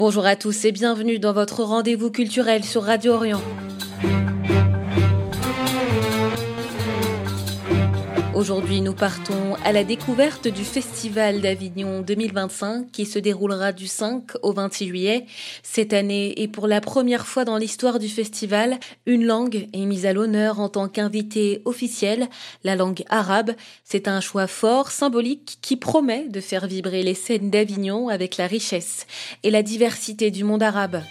Bonjour à tous et bienvenue dans votre rendez-vous culturel sur Radio Orient. Aujourd'hui, nous partons à la découverte du Festival d'Avignon 2025 qui se déroulera du 5 au 26 juillet. Cette année, et pour la première fois dans l'histoire du festival, une langue est mise à l'honneur en tant qu'invité officiel, la langue arabe. C'est un choix fort, symbolique, qui promet de faire vibrer les scènes d'Avignon avec la richesse et la diversité du monde arabe.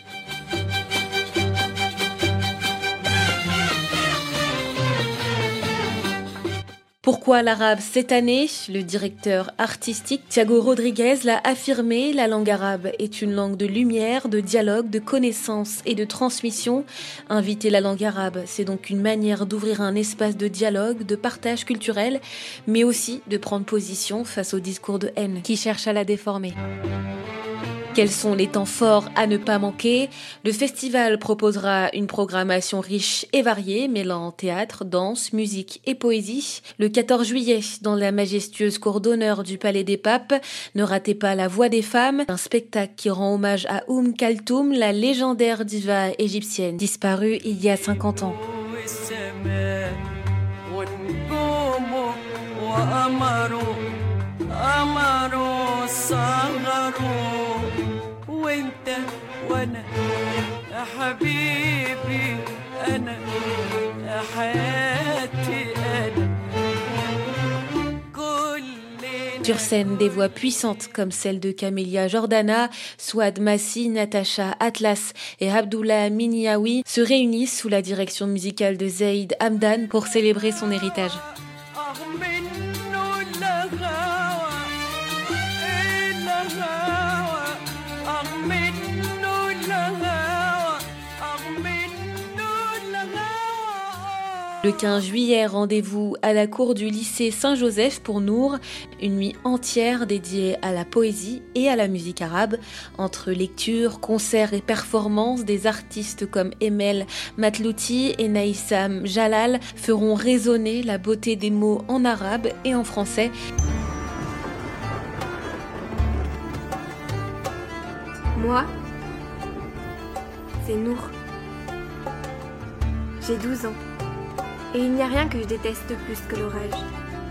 Pourquoi l'arabe cette année ? Le directeur artistique Thiago Rodriguez l'a affirmé, la langue arabe est une langue de lumière, de dialogue, de connaissance et de transmission. Inviter la langue arabe, c'est donc une manière d'ouvrir un espace de dialogue, de partage culturel, mais aussi de prendre position face au discours de haine qui cherche à la déformer. Quels sont les temps forts à ne pas manquer ? Le festival proposera une programmation riche et variée, mêlant théâtre, danse, musique et poésie. Le 14 juillet, dans la majestueuse cour d'honneur du Palais des Papes, ne ratez pas La Voix des femmes, un spectacle qui rend hommage à Kalthoum, la légendaire diva égyptienne, disparue il y a 50 ans. Sur scène, des voix puissantes comme celle de Camélia Jordana, Souad Massi, Natacha Atlas et Abdullah Miniaoui se réunissent sous la direction musicale de Zaïd Hamdan pour célébrer son héritage. Le 15 juillet, rendez-vous à la cour du lycée Saint-Joseph pour Nour, une nuit entière dédiée à la poésie et à la musique arabe. Entre lectures, concerts et performances, des artistes comme Emel Matlouti et Naïssam Jalal feront résonner la beauté des mots en arabe et en français. Moi, c'est Nour. J'ai 12 ans. Et il n'y a rien que je déteste plus que l'orage.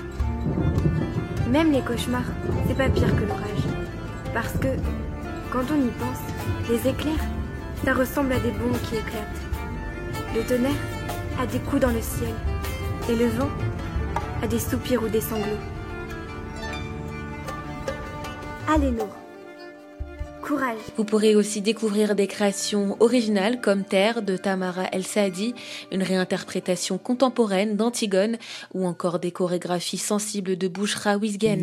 Même les cauchemars, c'est pas pire que l'orage. Parce que, quand on y pense, les éclairs, ça ressemble à des bombes qui éclatent. Le tonnerre a des coups dans le ciel. Et le vent a des soupirs ou des sanglots. Allez, Nour. Courage. Vous pourrez aussi découvrir des créations originales comme Terre de Tamara El Saadi, une réinterprétation contemporaine d'Antigone ou encore des chorégraphies sensibles de Bouchra Wizgen.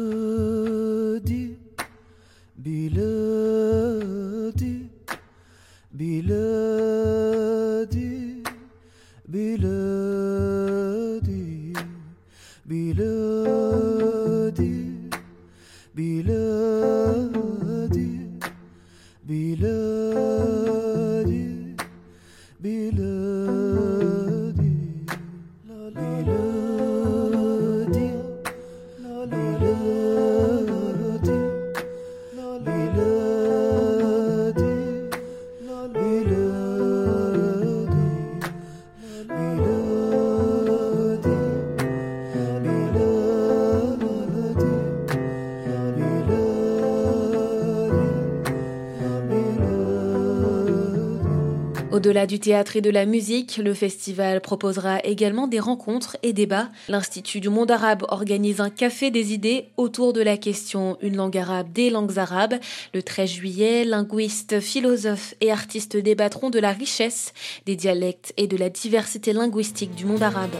Au-delà du théâtre et de la musique, le festival proposera également des rencontres et débats. L'Institut du monde arabe organise un café des idées autour de la question « Une langue arabe des langues arabes ». Le 13 juillet, linguistes, philosophes et artistes débattront de la richesse des dialectes et de la diversité linguistique du monde arabe.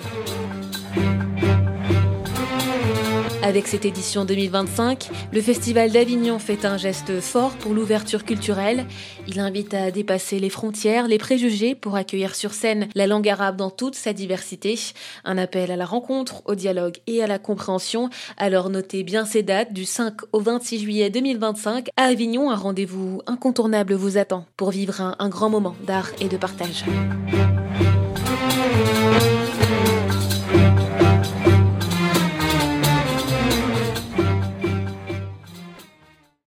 Avec cette édition 2025, le Festival d'Avignon fait un geste fort pour l'ouverture culturelle. Il invite à dépasser les frontières, les préjugés pour accueillir sur scène la langue arabe dans toute sa diversité. Un appel à la rencontre, au dialogue et à la compréhension. Alors notez bien ces dates du 5 au 26 juillet 2025. À Avignon, un rendez-vous incontournable vous attend pour vivre un grand moment d'art et de partage.